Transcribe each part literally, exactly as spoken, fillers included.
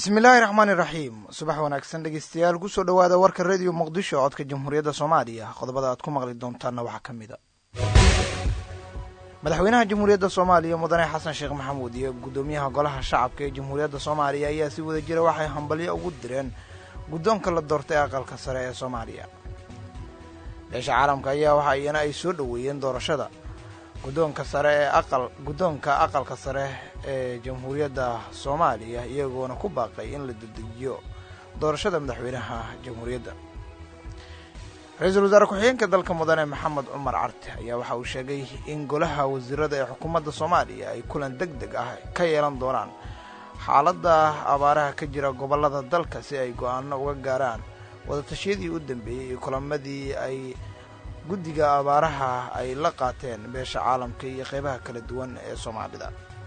bismillaahi raxmaani raxiim subax wanaagsan dhegeystayaal kusoo dhawaada warka radio muqdisho codka jamhuuriyadda soomaaliya qodobada aad ku maqli doontaanna waxaa ka mid a madaxweynaha jamhuuriyadda soomaaliya mudane xasan sheekh maxamuud iyo guddoomiyaha golaha shacabka ee jamhuuriyadda soomaaliya ayaa si wada jira waxay hambalyo ugu direen guddoonka la doortay aqalka sare ee soomaaliya. beesha caalamka ayaa waxa iyana ay soo dhoweeyeen doorashada guddoonka sare ee aqal guddoonka aqalka sare ee jamhuuriyadda soomaaliya iyagoona ku baaqay in la dedejiyo doorashada madaxweynaha jamhuuriyadda. ra-iisul wasaare ku-xigeenka dalka mudane maxamed cumar carte ayaa waxa uu sheegay in golaha wasiirada ee xukuumadda soomaaliya ay kulan deg deg ah ka yeelan doonaan xaaladda abaaraha ka jira gobollada dalka si ay go'aano uga gaaraan wadatashyadii u dambeeyey iyo kulamadii ay guddiga abaaraha ay la qaateen beesha caalamka iyo qeybaha kala duwan ee soomaalida.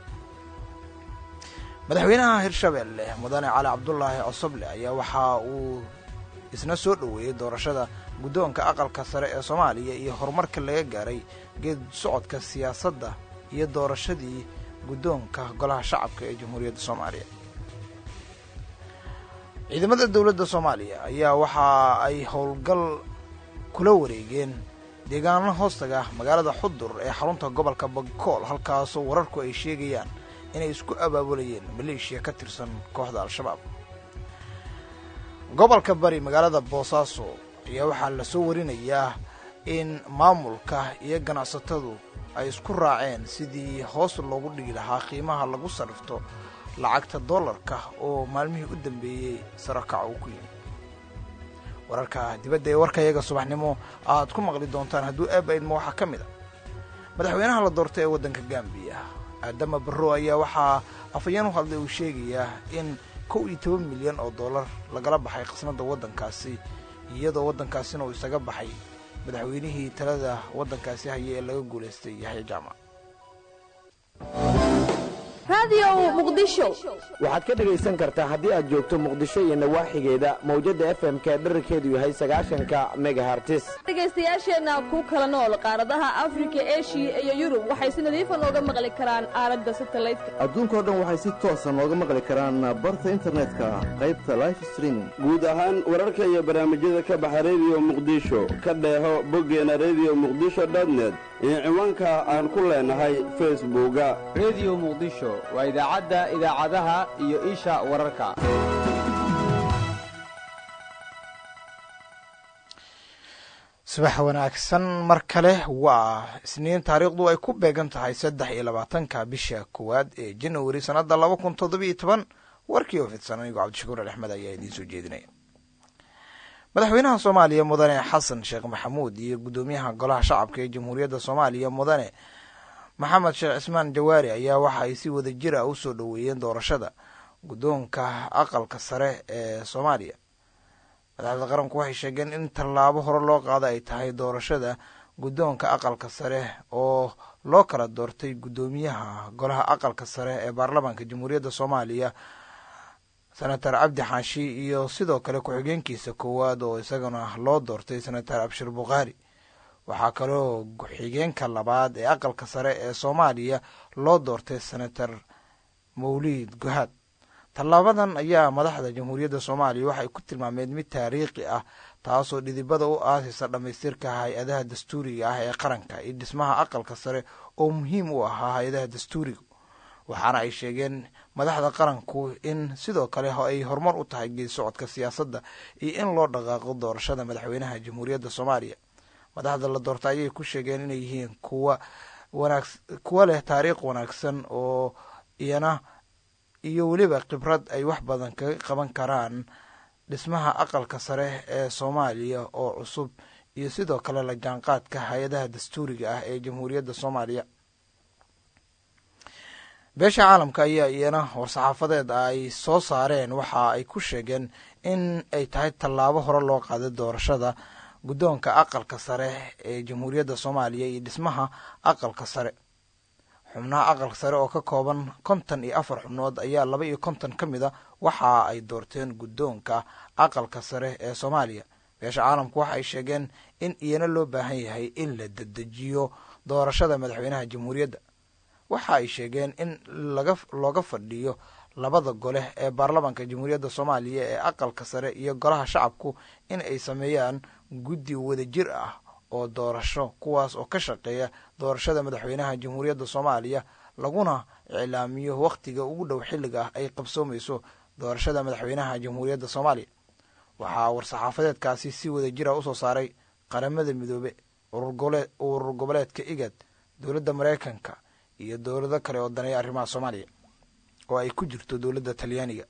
madaxweynaha hirshabeelle mudane cali cabdulaahi cosoble ayaa waxa uu isna soo dhoweeyey doorashada guddoonka aqalka sare ee soomaaliya iyo horumarka laga gaaray geed socodka siyaasadda iyo doorashadii guddoonka golaha shacabka ee jamhuuriyadda soomaaliya. ciidamada dowladda soomaaliya ayaa waxa ay howlgal kula wareegeen deegaano hoostaga magaalada xudur ee xarunta gobolka bakool halkaasoo wararku ay sheegayaan inay isku abaabulayeen maleeshiya ka tirsan kooxda al-shabaab. gobolka bari magaalada boosaaso ayaa waxaa la soo warinayaa in maamulka iyo ganacsatadu ay isku raaceen sidii hoos loogu dhigi lahaa qiimaha lagu sarrifto lacagta dollarka oo maalmihii u dambeeyey sarakaca uu ku yimi. wararka dibadda ee warkayaga subaxnimo aad ku maqli doontaan hadduu aabaydma waxaa ka mid a madaxweynaha la doortay ee waddanka gambiya aadama barro ayaa waxaa afayeen u hadlay uu sheegayaa in kow iyo toban milyan oo dollar lagala baxay qisnadda waddankaasi iyadoo waddankaasina uu isaga baxay madaxweynihii talada waddankaasi haya ee laga guulaystay yaxya jaamac. waxaad ka dhegaysan kartaa haddii aad joogto muqdisho iyo nawaaxigeeda mawjadda f m ka dherarkeedu yahay sagaashanka megahartis. dhegaystayaasheenna ku kala nool qaaradaha afrika eshiya iyo yurub waxay si nadiifa nooga maqli karaan aaladda satellite-ka. adduunkao dhan waxay si toosa nooga maqli karaan barta internetka qaybta life streaming. guud ahaan wararka iyo barnaamijyada ka baxa rediyo muqdisho ka dheeho boggeena rediyo muqdisho dotnet iyo ciwaanka aan ku leenahay facebooka rediyo muqdisho waa idaacadda idaacadaha iyo isha wararka. subax wanaagsan mar kale waa isniin taariikhdu ay ku beegan tahay saddex iyo labaatanka bisha koowaad ee januari sannadda laba kun toddobiiyo toban. warkii oo fidsan anigu cabdishakuur alexmed ayaa idiin soo jeedinaya. madaxweynaha soomaaliya mudane xasan sheekh maxamuud iyo guddoomiyaha golaha shacabka ee jamhuuriyadda soomaaliya mudane maxamed sheekh cismaan jawaari ayaa waxa ay si wada jir ah u soo dhoweeyeen doorashada guddoonka aqalka sare ee soomaaliya. madaxda qaranku waxay sheegeen in tallaabo hore loo qaada ay tahay doorashada guddoonka aqalka sare oo loo kala doortay guddoomiyaha golaha aqalka sare ee baarlamaanka jamhuuriyadda soomaaliya senator cabdi xaashi iyo sidoo kale ku-xigeenkiisa koowaad oo isagana loo doortay senator abshir bukhaari. waxaa kaloo ku-xigeenka labaad ee aqalka sare ee soomaaliya loo doortay senator mawliid gohaad. tallaabadan ayaa madaxda jamhuuriyadda soomaaliya waxay ku tilmaameen mid taariikhi ah taasoo dhidibada u aasaysa dhammaystirka hay-adaha dastuuriga ah ee qaranka iyo dhismaha aqalka sare oo muhiim u ahaa hay-adaha dastuuriga. waxaana ay sheegeen madaxda qaranku in sidoo kale ay horumar u tahay geed socodka siyaasadda iyo in loo dhaqaaqo doorashada madaxweynaha jamhuuriyadda soomaaliya. madaxda la doorta ayay ku sheegeen inay yihiin kuwa wanaag kuwa leh taariikh wanaagsan oo iyana iyo weliba khibrad ay wax badan kaga qaban karaan dhismaha aqalka sare ee soomaaliya oo cusub iyo sidoo kale la jaanqaadka hay-adaha dastuuriga ah ee jamhuuriyadda soomaaliya. beesha caalamka ayaa iyana war-saxaafadeed ay soo saareen waxa ay ku sheegeen in ay tahay tallaabo hore loo qaaday doorashada guddoonka aqalka sare ee jamhuuriyadda soomaaliya iyo dhismaha aqalka sare. xubnaha aqalka sare oo ka kooban konton iyo afar xubnood ayaa laba iyo konton ka mid a waxa ay doorteen guddoonka aqalka sare ee soomaaliya. beesha caalamku waxa ay sheegeen in iyana loo baahan yahay in la dedejiyo doorashada madaxweynaha jamhuuriyadda. waxa ay sheegeen in laga looga fadhiyo labada gole ee baarlamaanka jamhuuriyadda soomaaliya ee aqalka sare iyo golaha shacabku in ay sameeyaan guddi wadajir ah oo doorasho kuwaas oo ka shaqeeya doorashada madaxweynaha jamhuuriyadda soomaaliya laguna iclaamiyo wakhtiga ugu dhow xilliga ah ay qabsoomayso doorashada madaxweynaha jamhuuriyadda soomaaliya. waxaa war-saxaafadeedkaasi si wadajira usoo saaray qaramada midoobe, urur goboleedka igad, dowladda maraykanka iyo dowlado kale oo daneeya arrimaha soomaaliya oo ay ku jirto dowladda talyaaniga.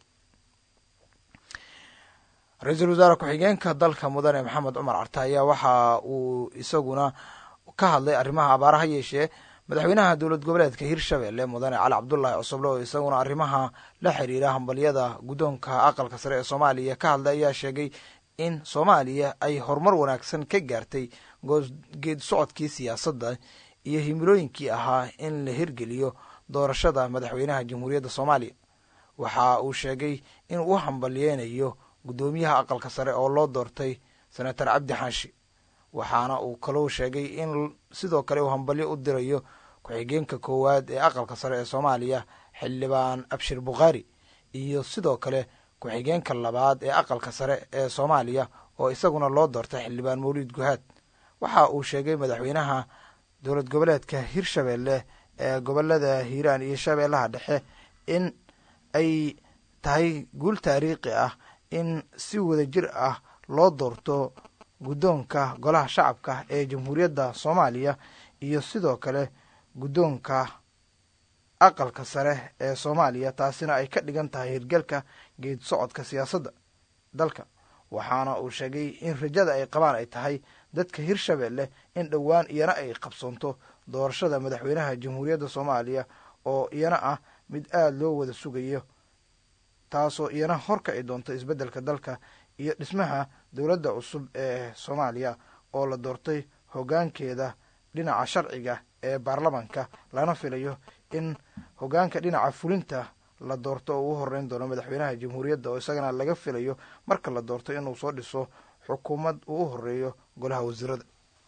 ra-iisul wasaare ku-xigeenka dalka mudane maxamed cumar carte ayaa waxa uu isaguna ka hadlay arrimaha abaaraha yeeshee madaxweynaha dowlad goboleedka hirshabelle mudane cali cabdulaahi cosoble oo isaguna arrimaha la xiriira hambalyada guddoonka aqalka sare ee soomaaliya ka hadlay ayaa sheegay in soomaaliya ay horumar wanaagsan ka gaartay geed socodkii siyaasadda iyo himilooyinkii ahaa in la hirgeliyo doorashada madaxweynaha jamhuuriyadda soomaaliya. waxa uu sheegay in uu hambalyeynayo guddoomiyaha aqalka sare oo loo doortay senator cabdi xaashi. waxaana uu kalou sheegay in sidoo kale uu hambalyo u dirayo ku-xigeenka koowaad ee aqalka sare ee soomaaliya xildhibaan abshir bukhaari iyo sidoo kale ku-xigeenka labaad ee aqalka sare ee soomaaliya oo isaguna loo doortay xildhibaan mawliid guhaad. waxa uu sheegay madaxweynaha dowlad goboleedka hirshabelle ee gobolada hiiraan iyo shabeellaha dhexe in ay tahay guul taariikhi ah in si wadajir ah loo doorto guddoonka golaha shacabka ee jamhuuriyadda soomaaliya iyo sidoo kale guddoonka aqalka sare ee soomaaliya, taasina ay ka dhigan tahay hirgalka geed socodka siyaasadda dalka. waxaana uu sheegay in rajada ay qabaan ay tahay dadka hirshabelle in dhowaan iyana ay qabsoonto doorashada madaxweynaha jamhuuriyadda soomaaliya oo iyana ah mid aada loo wada sugayo, taasoo iyana horkaci doonto isbeddelka dalka iyo dhismaha dowladda cusub ee soomaaliya oo la doortay hoggaankeeda dhinaca sharciga ee baarlamaanka, lana filayo in hoggaanka dhinaca fulinta la doorto oo u horeyn doono madaxweynaha jamhuuriyadda oo isagana laga filayo marka la doorto inuu soo dhiso xukuumad uu u horeeyo golaha wasiirada.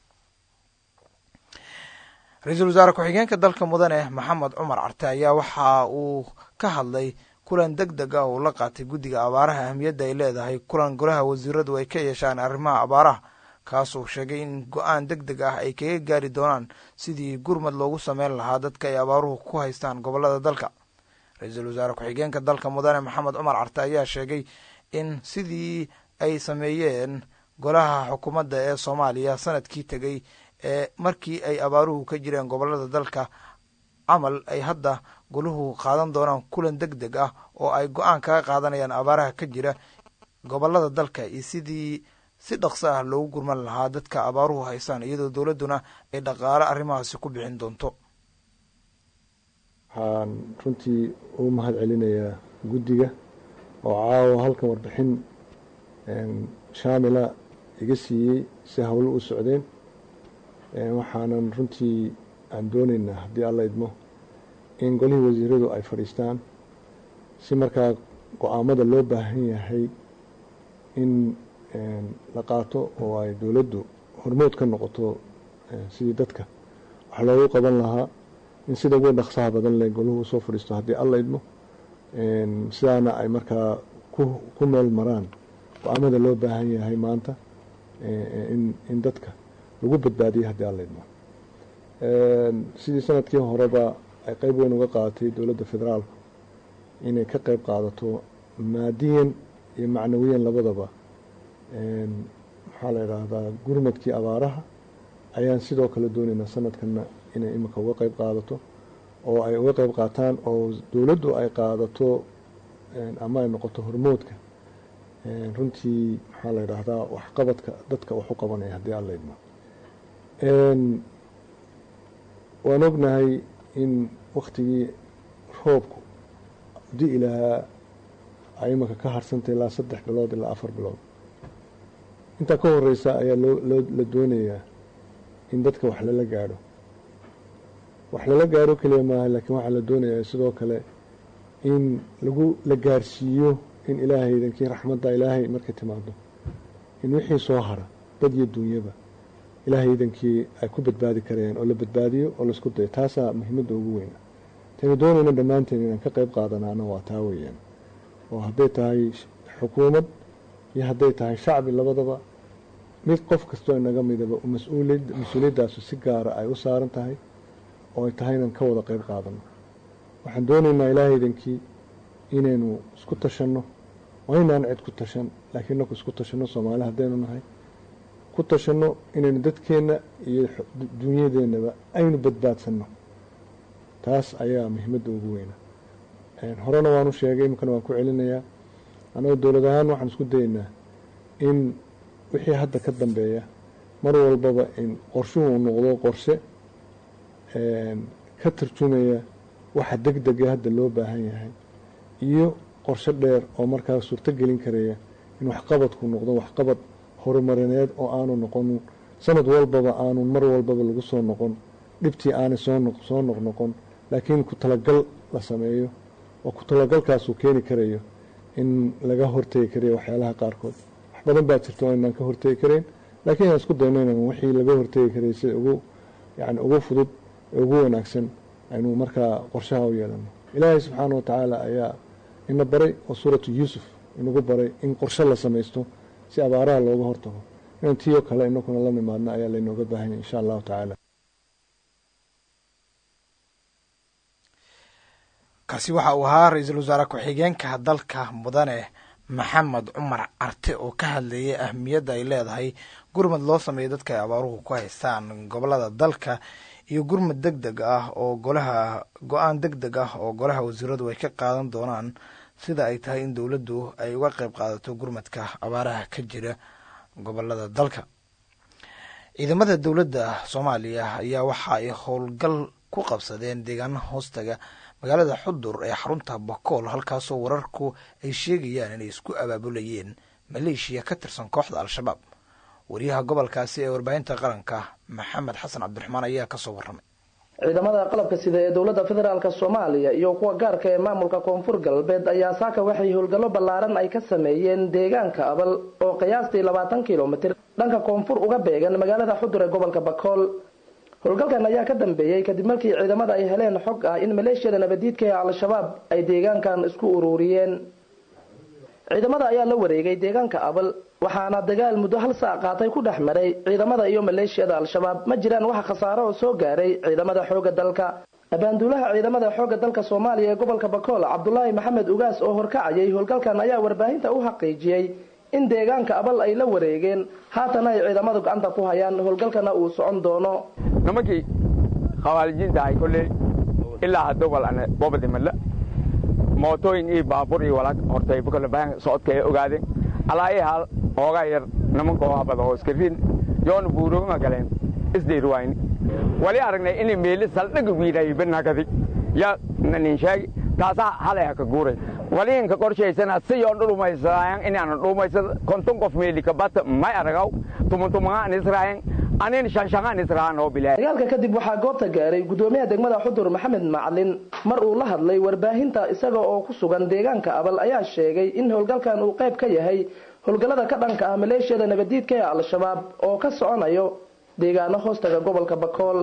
ra-iisul wasaare ku-xigeenka dalka mudane maxamed cumar carte ayaa waxa uu ka hadlay kulan deg deg ah uu la qaatay guddiga abaaraha ahmiyadda ay leedahay kulan golaha wasiiradu ay ka yeeshaan arrimaha abaaraha, kaasuu sheegay in go-aan deg deg ah ay kaga gaari doonaan sidii gurmad loogu sameyn lahaa dadka ay abaaruhu ku haystaan gobolada dalka. ra-iisul wasaare ku-xigeenka dalka mudane maxamed cumar carte ayaa sheegay in sidii ay sameeyeen golaha xukuumadda ee soomaaliya sanadkii tegey ee markii ay abaaruhu ka jireen gobolada dalka camal ay hadda goluhu qaadan doonaan kulan deg deg ah oo ay go-aan kaga qaadanayaan abaaraha ka jira gobolada dalka iyo sidii si dhaqso ah loogu gurman lahaa dadka abaaruhu haystaan, iyadoo dowladduna ay dhaqaale arrimahaasi ku bixin doonto. waxaan runtii u mahad celinayaa guddiga oo caawa halkan warbixin shaamila iga siiyey si howlo u socdeen. waxaanan runtii aan doonaynaa haddii alla idmo in golihii wasiiradu ay fadhiistaan si markaa go-aamada loo baahan yahay in la qaato oo ay dowladdu hormood ka noqoto sidii dadka wax loogu qaban lahaa, in sida ugu dhaqsaha badan leh goluhu usoo fadhiisto haddii alla idmo, sidaana ay markaa ku meel maraan go-aamada loo baahan yahay maanta in dadka lagu badbaadiyay haddii alla idmo. sidii sanadkii horeba ay qeyb weyn uga qaadatay dowladda federaalku inay ka qeyb qaadato maadiyan iyo macnawiyan labadaba, maxaa la idhaahdaa gurmadkii abaaraha ayaan sidoo kale doonaynaa sanadkana inay imika uga qeyb qaadato oo ay uga qeyb qaataan oo dowladdu ay qaadato ama ay noqoto hormoodka runtii maxaa la idhaahdaa waxqabadka dadka wax u qabanaya haddii alla idmo. waan ognahay in waktigii roobku di-i lahaa ay imika ka harsantay ilaa saddex bilood ilaa afar bilood. intaa ka horeysa ayaa loo la doonayaa in dadka wax lala gaadho wax lala gaadho keliya maaha, laakiin waxaa la doonayaa sidoo kale in lagu la gaarsiiyo in ilaahay idankii raxmadda ilaahay markay timaado in wixii soo hara dad iyo duunyaba ilaahay idankii ay ku badbaadi karayaan oo la badbaadiyo oo laisku dayo. taasaa muhiimadda ugu weyna. taynu doonayna dhammaanteen inaan ka qayb qaadanaana waa taa weeyaan oo hadday tahay xukuumad iyo hadday tahay shacbi labadaba mid qof kastoo inaga midaba mas-uuliyad mas-uuliyadaasu si gaara ay u saaran tahay oo ay tahay inaan ka wada qayb qaadano waxaan doonaynaa ilaahaydankii inaynu isku tashanno waa inaan cid ku tashan laakiin naku isku tashanno soomaali haddaynu nahay ku tashanno inaynu dadkeenna iyo dunyadeennaba aynu badbaadsanno taas ayaa muhiimadda ugu weyna horena waanu sheegay iminkana waan ku celinayaa annaga dowlad ahaan waxaan isku dayaynaa in wixii hadda ka dambeeya mar walbaba in qorshuhu uu noqdo qorshe ka tarjumaya waxa deg dega hadda loo baahan yahay iyo qorshe dheer oo markaa suurto gelin karaya in waxqabadku noqdo waxqabad horumarineed oo aanu noqon sanad walbaba aanu mar walbaba lagu soo noqon dhibtii aanay soo noqnoqon laakiin ku talagal la sameeyo oo ku talagalkaasuu keeni karayo in laga hortegi karayo waxyaalaha qaarkood wax badan baa jirta oo inaan ka hortegi karayn laakiin aan isku dayno inaan wixii laga hortegi karay sida ugu yani ugu fudud ee ugu wanaagsan aynu markaa qorshaha u yeelano ilaahay subxaana wa tacaala ayaa ina baray oo suuratu yuusuf inagu baray in qorshe la samaysto si abaaraha looga hortago inaan tiyo kale inakuna la nimaadno ayaa laynooga baahan yahay insha allahu tacaala kaasi waxa uu ahaa ra-iisul wasaare ku-xigeenka dalka mudane maxamed cumar carte oo ka hadlayay ahmiyadda ay leedahay gurmad loo sameeyo dadka ay abaaruhu ku haystaan gobolada dalka iyo gurmad deg deg ah oo golaha go-aan deg deg ah oo golaha wasiiradu ay ka qaadan doonaan sida ay tahay in dowladdu ay uga qayb qaadato gurmadka abaaraha ka jira gobolada dalka. ciidamada dowladda soomaaliya ayaa waxa ay howlgal ku qabsadeen deegaana hoostaga magaalada xudur ee xarunta bakool halkaasoo wararku ay sheegayaan inay isku abaabulayeen maleeshiya ka tirsan kooxda al-shabaab. wariyaha gobolkaasi ee warbaahinta qaranka maxamed xasan cabdiraxmaan ayaa kasoo waramay. ciidamada qalabka sida ee dowladda federaalk soomaaliya iyo kuwa gaarka ee maamulka koonfur galbeed ayaa saaka waxay howlgallo ballaaran ay ka sameeyeen deegaanka abal oo qiyaastii labaatan kilomitir dhanka koonfur uga beegan magaalada xudur ee gobolka bakool. howlgalkan ayaa ka dambeeyey kadib markii ciidamada ay heleen xog ah in maleeshiyada nabadiidka ee al-shabaab ay deegaankan isku ururiyeen. ciidamada ayaa la wareegay deegaanka abal waxaana dagaal muddo hal saac qaatay ku dhex maray ciidamada iyo maleeshiyada al-shabaab. ma jiraan wax khasaaro oo soo gaaray ciidamada xoogga dalka. abaanduulaha ciidamada xoogga dalka soomaaliya ee gobolka bakool cabdulaahi maxamed ugaas oo horkacayay howlgalkan ayaa warbaahinta u xaqiijiyey in deegaanka abal ay la wareegeen haatan ay ciidamadu gacanta ku hayaan howlgalkana uu socon doono. nimankii khawaarijinta ahay kolley ilaa hadda walana bobadimadla mootooyin iyo baabuur iyo walaag hortay bukala baan socodka ay ogaadeen alaa hal hooga yar nimanka oo habada hoos karin yoon buuruma galeen isdeerwayni wali aragnay in meeli saldhig wiilay banagadi ya nanin sheeg taasa halay ka guuray wali in ka qorsheysana si yoon dhumaysan in aan dhumaysan konton qof meeli ka bat may aragaw tumuntumaa aan israayn anin shanshagaan israan oo bilaa. dagaalka kadib waxaa goobta gaaray gudoomiyaha degmada xudur maxamed macalin mar uu la hadlay warbaahinta isaga oo ku sugan deegaanka abal ayaa sheegay in howlgalkan uu qayb ka yahay howlgallada ka dhanka ah maleeshiyada nabadiidka ee al-shabaab oo ka soconayo deegaano hoostaga gobolka bakool.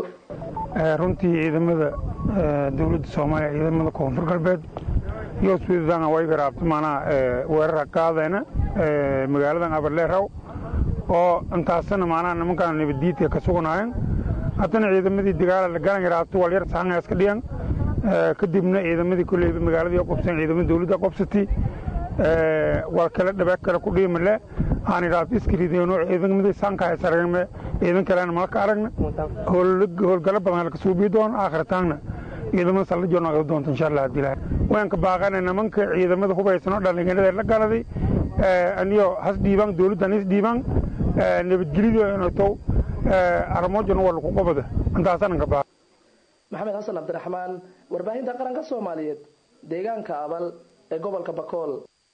runtii ciidamada dowladda soomaaliya ciidamada koonfur galbeed iyo suudaan way garaabtamaana weerar qaadayna magaaladan abarleeraw oo intaasna maana nimankan nabadiidka ka suganaayeen haddana ciidamadii dagaal la galan yaraabto wal yar saxan iska dhiyan kadibna ciidamadii kulay magaaladii qobsan ciidamada dawladda qobsatay wal kala dhabaak kala ku dhiimale aan yaraabto iskiriideeno ciidamadii sanka ay saragme ciidan kale ma ka aragna howl gal badan ka soo biidoon aakhirtaana ciidamada sal joona qado doonto insha Allah dilaa waan ka baaqana nimanka ciidamada hubaysan oo dhalinyarada la galaday aniyo has diiban dawladda is diiban nabadgelyada inuu taw armoojana waa lagu qabada intaasan ka baa. maxamed xasan cabdiraxmaan warbaahinta qaranka Soomaaliyeed deegaanka abal ee gobolka bakool.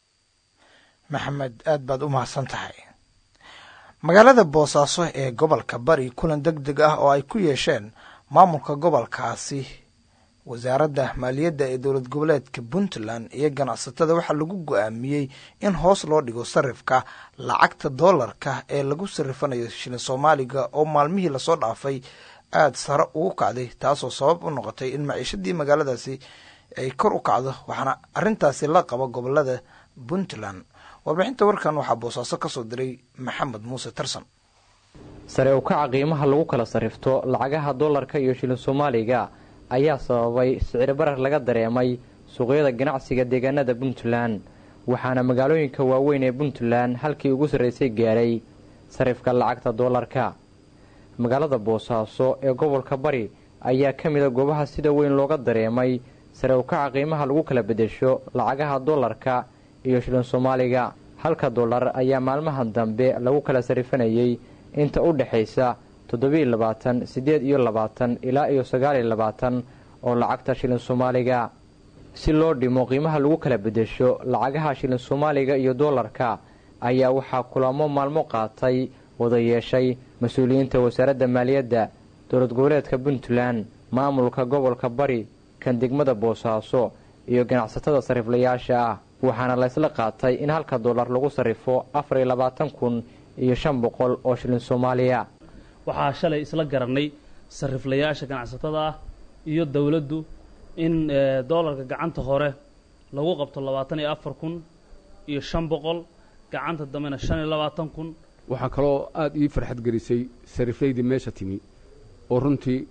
maxamed aad baad u mahadsan tahay. magaalada boosaaso ee gobolka bari kulan deg deg ah oo ay ku yeesheen maamulka gobolkaasi wasaaradda maaliyadda ee dowlad goboleedka puntland iyo ganacsatada waxaa lagu go-aamiyey in hoos loo dhigo sarifka lacagta doolarka ee lagu sarifanayo shilin soomaaliga oo maalmihii lasoo dhaafay aada sare ugu kacday, taasoo sabab u noqotay in maciishadii magaaladaasi ay kor u kacdo, waxaana arrintaasi la qabo gobolada puntland. warbixinta warkan waxaa boosaaso ka soo diray maxamed muuse tarsan. sare u kaca qiimaha lagu kala sarrifto lacagaha dollarka iyo shilin soomaaliga ayaa sababay sicir barar laga dareemay suuqyada ganacsiga deegaanada puntland, waxaana magaalooyinka waaweyn ee puntland halkii ugu sarraysay gaaray sarifka lacagta dollarka. magaalada boosaaso ee gobolka bari ayaa ka mid a goobaha sida weyn looga dareemay sare u kaca qiimaha lagu kala beddesho lacagaha dollarka iyo shilin soomaaliga. halka dollar ayaa maalmahan dambe lagu kala sarifanayay inta u dhaxaysa toddobiyo labaatan siddeed iyo labaatan ilaa iyo sagaal iyo labaatan oo lacagta shilin soomaaliga. si loo dhimo qiimaha lagu kala beddesho lacagaha shilin soomaaliga iyo dollarka ayaa waxaa kulamo maalmo qaatay wada yeeshay mas-uuliyiinta wasaaradda maaliyadda dowlad goboleedka puntland, maamulka gobolka bari, kan degmada boosaaso iyo ganacsatada sariflayaasha ah, waxaana laysla qaatay in halka dollar lagu sarrifo afar iyo labaatan kun iyo shan boqol oo shilin soomaaliya. waxaa shalay isla garanay sariflayaasha ganacsatada ah iyo dowladdu in dollarka gacanta hore lagu qabto labaatan iyo afar kun iyo shan boqol, gacanta dambena shan iyo labaatan kun. waxaa kaloo aada ii farxad gelisay sariflaydii meesha timi oo runtii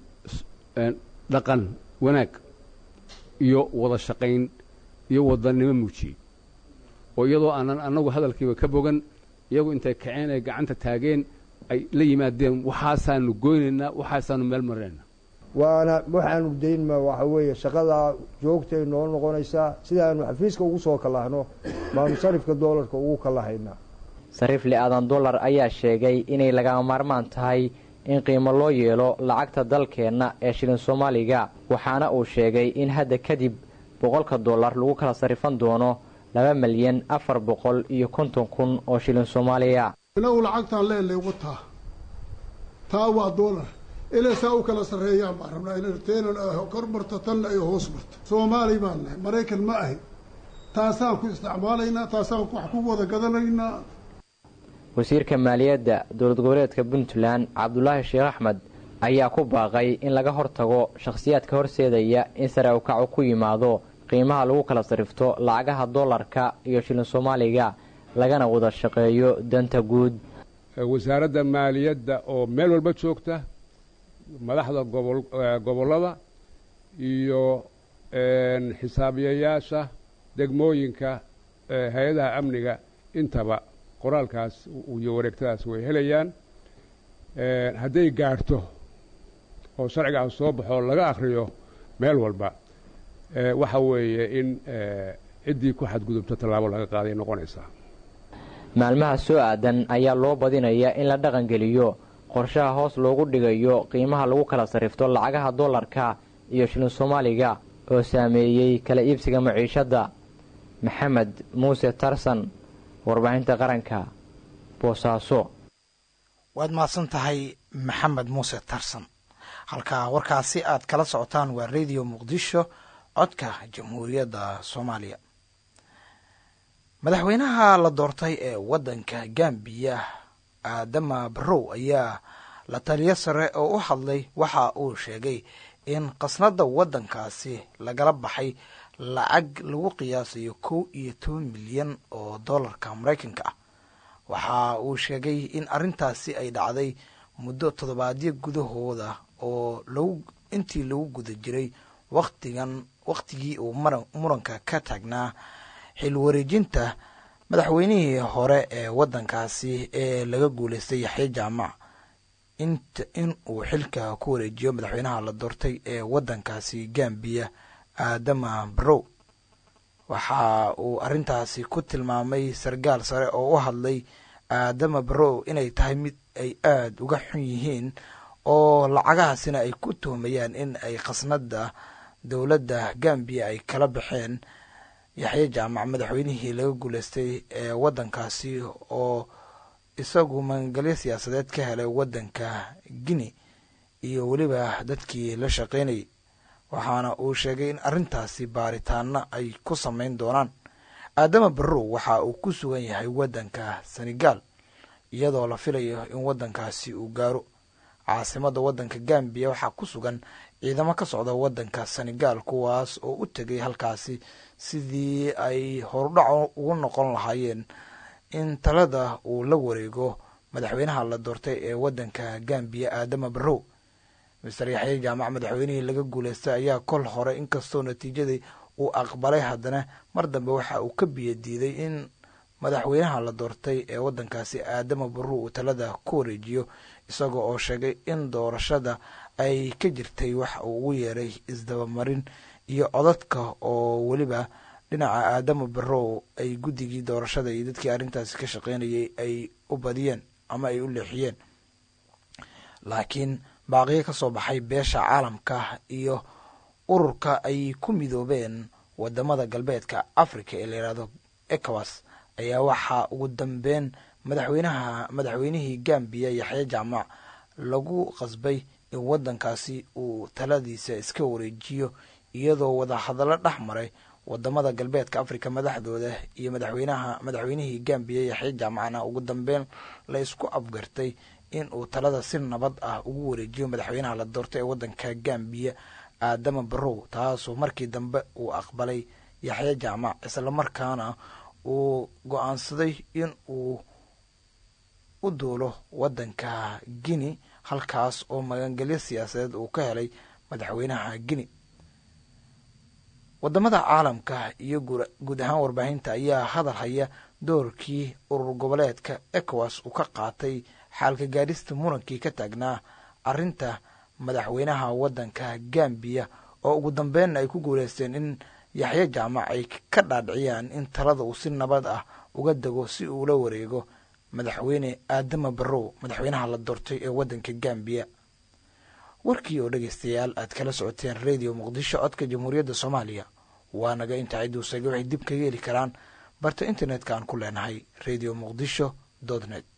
dhaqan wanaag iyo wada shaqayn iyo wadanimo muujiyey, oo iyadoo aanan annagu hadalkiiba ka bogan, iyagu intay kaceen ay gacanta taageen ay la yimaadeen waxaasaanu goynaynaa, waxaasaanu meel marinaynaa. waana waxaanu daynma waxa weeye shaqadaa joogtay noo noqonaysaa, sidaanu xafiiska ugu soo kalahno baanu sarifka doolarka ugu kalahaynaa. sarifle aadan dollar ayaa sheegay inay lagama maarmaan tahay in qiimo loo yeelo lacagta dalkeenna ee shilin soomaaliga, waxaana uu sheegay in hadda kadib boqolka dollar lagu kala sarifan doono laba milyan afar boqol iyo konton kun oo shilin soomaaliya. inagu lacagtaan leelay wataa taa waa dollar inay saa u kala sarreeyaan baan rabnaa, inarteenan kor marto tanna ay hoos marto. soomaali baan nahay, maraykan ma ahay. taasaan ku isticmaalaynaa, taasaan wax ku wada gadanaynaa. wasiirka maaliyadda dowlad goboleedka puntland cabdulaahi sheekh axmed ayaa ku baaqay in laga hortago shakhsiyaadka horseedaya in sare u kacu ku yimaado qiimaha lagu kala sarrifto lacagaha dollarka iyo shilin soomaaliga, lagana wada shaqeeyo danta guud. wasaaradda maaliyadda oo meel walba joogta, madaxda gobol gobollada iyo xisaabiyayaasha degmooyinka, hay-adaha amniga, intaba qoraalkaas iyo wareegtadaas way helayaan. hadday gaarto oo sharcigaas soo baxo laga akhriyo meel walba, waxa weeye in ciddii ku xadgudubto tallaabo laga qaaday noqonaysaa. maalmaha soo aadan ayaa loo badinayaa in la dhaqangeliyo qorshaha hoos loogu dhigayo qiimaha lagu kala sarrifto lacagaha dollarka iyo shilin soomaaliga oo saameeyey kala iibsiga maciishadda. maxamed muuse tarsan, warbaahinta qaranka, boosaaso. waad mahadsan tahay maxamed muuse tarsan. halkaa warkaasi aad kala socotaan waa radio muqdisho, codka jamhuuriyadda soomaaliya. madaxweynaha la doortay ee waddanka gambiya aadama barrow ayaa la taliyo sare oo u hadlay waxa uu sheegay in qasnada waddankaasi lagala baxay lacag lagu qiyaasayo kow iyo toban milyan oo dollarka maraykanka ah. waxa uu sheegay in arrintaasi ay dhacday muddo toddobaadyo gudahooda oo lagu intii lagu guda jiray waqtigan waqtigii uu muranka ka taagnaa xil wareejinta madaxweynihii hore ee waddankaasi ee laga guulaystay yaxya jaamac in uu xilka ku wareejiyo madaxweynaha la doortay ee waddankaasi gambiya aadama barrow. waxa uu arrintaasi ku tilmaamay sargaal sare oo u hadlay aadama barrow inay tahay mid ay aada uga xun yihiin, oo lacagahaasina ay ku tuhmayaan in ay qasnada dowladda gambiya ay kala baxeen yaxya jaamac madaxweynihii laga guulaystay ee waddankaasi oo isagu magangelyo siyaasadeed ka helay waddanka guinea iyo weliba dadkii la shaqaynayay. waxaana uu sheegay in arrintaasi baaritaano ay ku samayn doonaan. aadama barrow waxa uu ku sugan yahay waddanka senegal iyadoo la filayo in waddankaasi uu gaaro. caasimada wadanka gambiya waxaa ku sugan ciidamo ka socda wadanka senegal kuwaas oo u tegay halkaasi sidii ay horudhac ugu noqon lahaayeen in talada uu la wareego madaxweynaha la doortay ee wadanka gambiya aadama barrow. mister yaxye jaamac madaxweynihii laga guuleystay ayaa kol hore inkastoo natiijadii uu aqbalay haddana mar dambe waxa uu ka biyo diiday in madaxweynaha la doortay ee wadankaasi aadama barrow uu talada ku wareejiyo isagoo oo sheegay in doorashada ay ka jirtay wax uu ugu yeeray isdabamarin iyo codadka oo weliba dhinaca aadama barrow ay guddigii doorashada iyo dadkii arrintaasi ka shaqeynayay ay u badiyeen ama ay u leexiyeen. laakiin baaqiyo ka soo baxay beesha caalamka iyo ururka ay ku midoobeen wadamada galbeedka africa ee la yidhaahdo ecowas ayaa waxaa ugu dambeyn madaxweynaha madaxweynihii gambiya yaxye jaamac lagu qasbay in wadankaasi uu taladiisa iska wareejiyo iyadoo wadahadallo dhex maray wadamada galbeedka africa madaxdooda iyo madaxweynaha madaxweynihii gambiya yaxye jaamacna ugu dambeyn la isku afgartay in uu talada si nabad ah ugu wareejiyo madaxweynaha la doortay ee wadanka gambiya aadama barrow taasoo markii dambe uu aqbalay yaxye jaamac islamarkaana uu go-aansaday in uu u duulo wadanka guinea halkaas oo magangelyo siyaasadeed uu ka helay madaxweynaha guinea. wadamada caalamka iyo guud ahaan warbaahinta ayaa hadal haya doorkii urur goboleedka ecowas uu ka qaatay xaalka gaadhista murankii ka taagnaa arinta madaxweynaha wadanka gambiya oo ugu dambeynna ay ku guuleysteen in yaxye jaamac ay ka dhaadhiciyaan in talada uu si nabad ah uga dego si uu la wareego madaxweyne aadama barrow madaxweynaha la doortay ee wadanka gambiya. warkii oo dhegeystayaal aad kala socoteen radio muqdisho codka jamhuuriyadda soomaaliya waa naga inta ciduusaga waxay dib kaga heli karaan barta internetka aan ku leenahay radio muqdisho dot net.